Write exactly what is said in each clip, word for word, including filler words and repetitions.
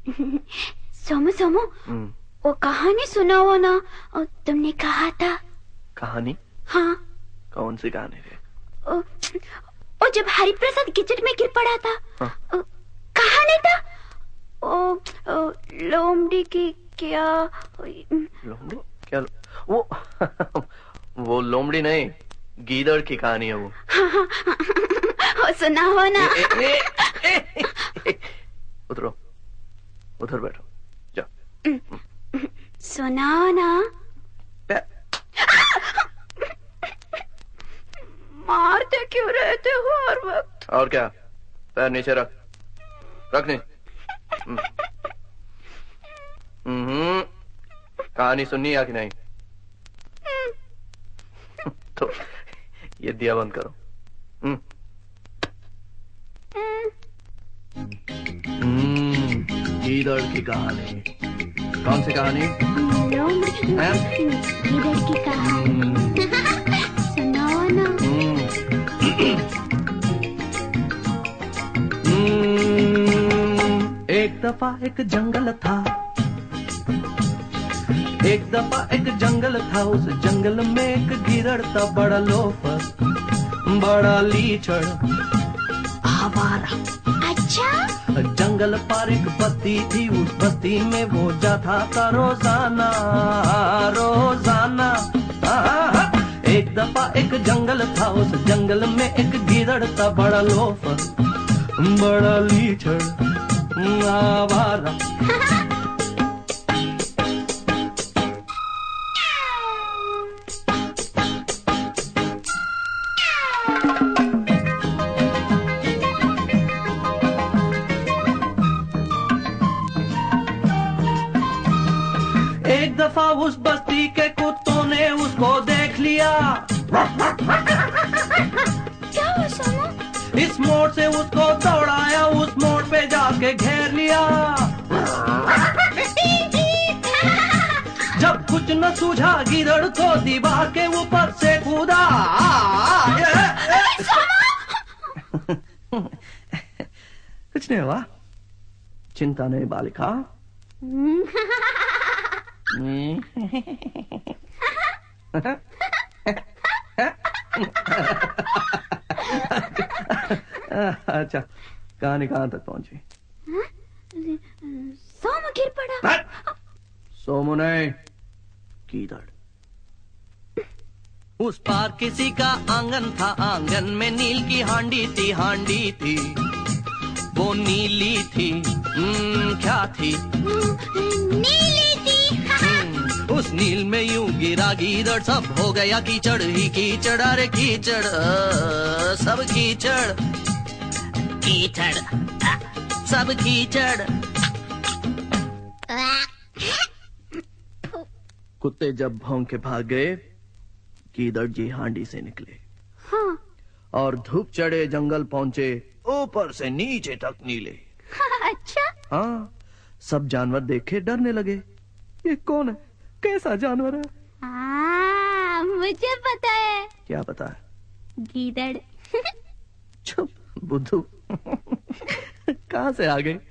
सोमू सोमू, वो कहानी सुनाओ ना, तुमने कहा था। कहानी? हाँ। कौन सी कहानी रे? ओ, ओ जब हरिप्रसाद कीचड़ में गिर पड़ा था। हाँ? ओ, कहानी था ओ, ओ लोमड़ी की क्या? लोमड़ी क्या? वो वो लोमड़ी नहीं, गीदड़ की कहानी है वो। हाँ, हाँ, हाँ, सुनाओ ना। ए, ए, ए, ए, ए, ए, उतरो, उधर बैठो, जा। सुनाओ ना। मारते क्यों रहते हो हर वक्त? और क्या, पैर नीचे रख, रख नहीं। हम्म, कहानी सुननी है कि नहीं? तो ये दिया बंद करो। हम्म, गीदड़ की कहानी। कौन सी कहानी? गीदड़ की कहानी। सुनाओ ना। एक दफा एक जंगल था, एक दफा एक जंगल था, उस जंगल में एक गिरड़ था, बड़ा लोफर, बड़ा लीचड़, आवारा। अच्छा? जंगल पर एक बस्ती थी, उस बस्ती में वो जाता था रोजाना रोजाना। एक दफा एक जंगल था, उस जंगल में एक गिरड़ था, बड़ा लोफर, बड़ा लीचड़, आवारा। एक दफा उस बस्ती के कुत्तों ने उसको देख लिया। क्या हुआ सोमू? इस मोड़ से उसको दौड़ाया, उस मोड़ पे जाके घेर लिया। जब कुछ न सूझा, गिरड़ को दीवार के ऊपर से कूदा। कुछ नहीं हुआ, चिंता नहीं बालिका। अच्छा, कहानी कहाँ तक पहुंची? सोमू गिर पड़ा। सोमू नहीं, गीदड़। उस पार किसी का आंगन था, आंगन में नील की हांडी थी, हांडी थी वो नीली थी। क्या थी? नीली थी। उस नील में यूं गिरा गीदड़, सब हो गया कीचड़ ही कीचड़। अरे कीचड़, सब कीचड़, कीचड़, सब कीचड़। कुत्ते जब भौंक के भाग गए, गीदड़ जी हांडी से निकले। हाँ। और धूप चढ़े जंगल पहुंचे, ऊपर से नीचे तक नीले। अच्छा? हाँ, सब जानवर देखे डरने लगे। ये कौन है, कैसा जानवर है? आ, मुझे पता है। क्या पता है? गीदड़। चुप बुद्धू। कहाँ से आ गए?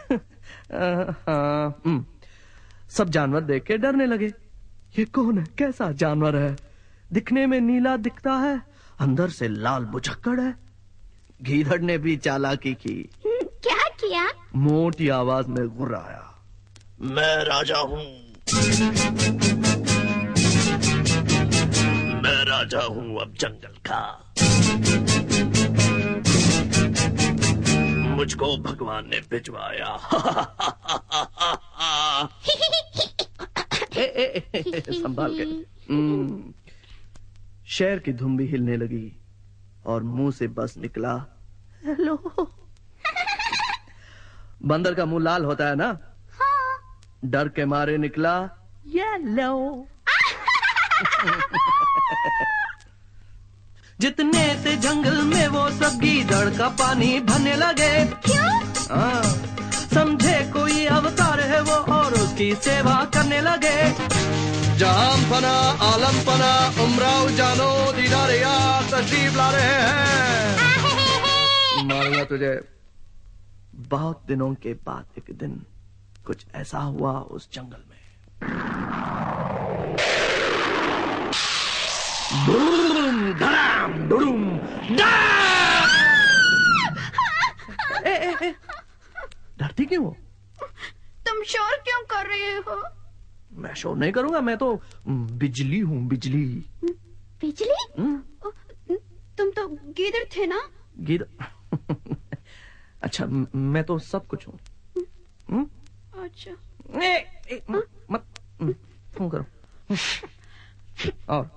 हाँ, सब जानवर देख के डरने लगे। ये कौन है, कैसा जानवर है? दिखने में नीला दिखता है, अंदर से लाल बुझक्कड़ है। गीदड़ ने भी चालाकी की। क्या किया? मोटी आवाज में गुर्राया, मैं राजा हूँ, मैं राजा हूँ अब जंगल का। मुझको भगवान ने भिजवाया। ए, ए, ए, ए, संभाल के। शेर की धुन भी हिलने लगी और मुंह से बस निकला, हेलो। बंदर का मुंह लाल होता है ना? हाँ। डर के मारे निकला, येलो। जितने थे जंगल में वो सब गीदड़ का पानी भरने लगे। क्यों? हाँ, समझे कोई अवतार है वो और उसकी सेवा करने लगे। जाम पना आलम पना उमराव जानो दीदारे यार तशरीफ ला रहे हैं। मारूंगा तुझे। बहुत दिनों के बाद एक दिन कुछ ऐसा हुआ उस जंगल में। डुडुम, धड़ाम, डुडुम, डा! ए, ए, ए, डरती क्यों हो? तुम शोर क्यों कर रहे हो? मैं शोर नहीं करूंगा, मैं तो बिजली हूँ, बिजली। बिजली? तुम तो गीदड़ थे ना? गीदड़? अच्छा, मैं तो सब कुछ हूँ। अच्छा। ए, ए, मत फोन करो। और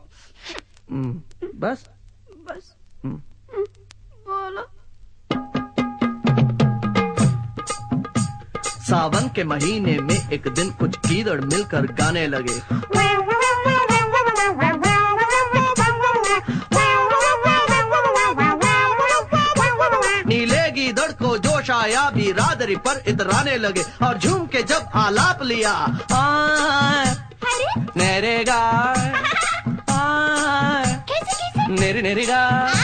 बस बस बोलो। सावन के महीने में एक दिन कुछ गीदड़ मिलकर गाने लगे। नीले गीदड़ को जोश आया, बिरादरी पर इतराने लगे और झूम के जब आलाप लिया, नेरे गा, नेरे नेरे गा,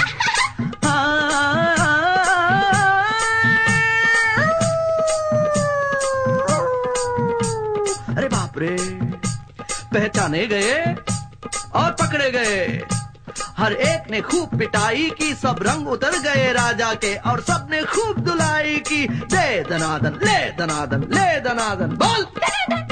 अरे बाप रे, पहचाने गए और पकड़े गए। हर एक ने खूब पिटाई की, सब रंग उतर गए राजा के और सब ने खूब धुलाई की। ले दनादन, ले दनादन, ले दनादन, बोल।